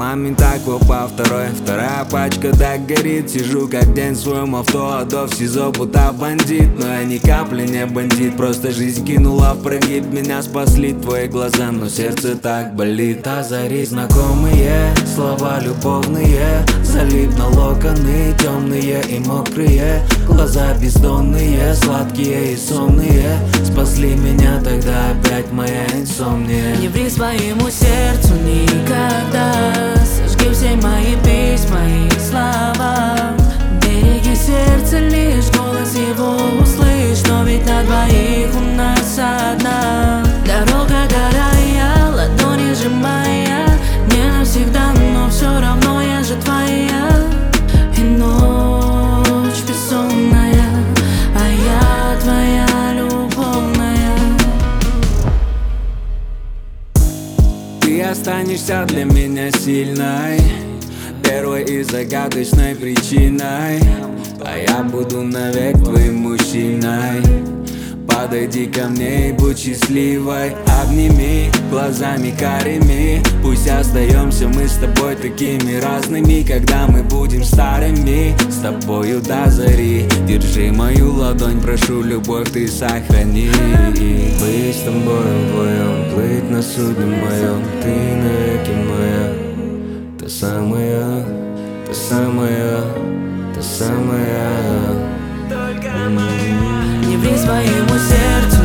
Момент аква вторая пачка так горит. Сижу как день в своем авто, а до в СИЗО будто бандит. Но я ни капли не бандит, просто жизнь кинула в прогиб. Меня спасли твои глаза, но сердце так болит. Озарить знакомые слова любовные, залип на локоны темные и мокрые. Глаза бездонные, сладкие и сонные, спасли меня тогда опять моя инсомния. Не ври своему сердцу никогда, сожги все мои письма и слова. Береги сердце, лишь голос его услышь. Но ведь на двоих у нас одна дорога горая, ладони сжимая. Не навсегда, но все равно я же твоя. И ночь бессонная, а я твоя любовная. Ты останешься для меня сильной, первой и загадочной причиной, а я буду навек твоим мужчиной. Подойди ко мне и будь счастливой, обними глазами карими. Пусть остаемся мы с тобой такими разными, когда мы будем старыми, с тобою до зари. Держи мою ладонь, прошу, любовь ты сохрани. Быть с тобой вдвоем, плыть на судне моем, ты навеки моя. Та самая, та самая, та самая. Не ври своему сердцу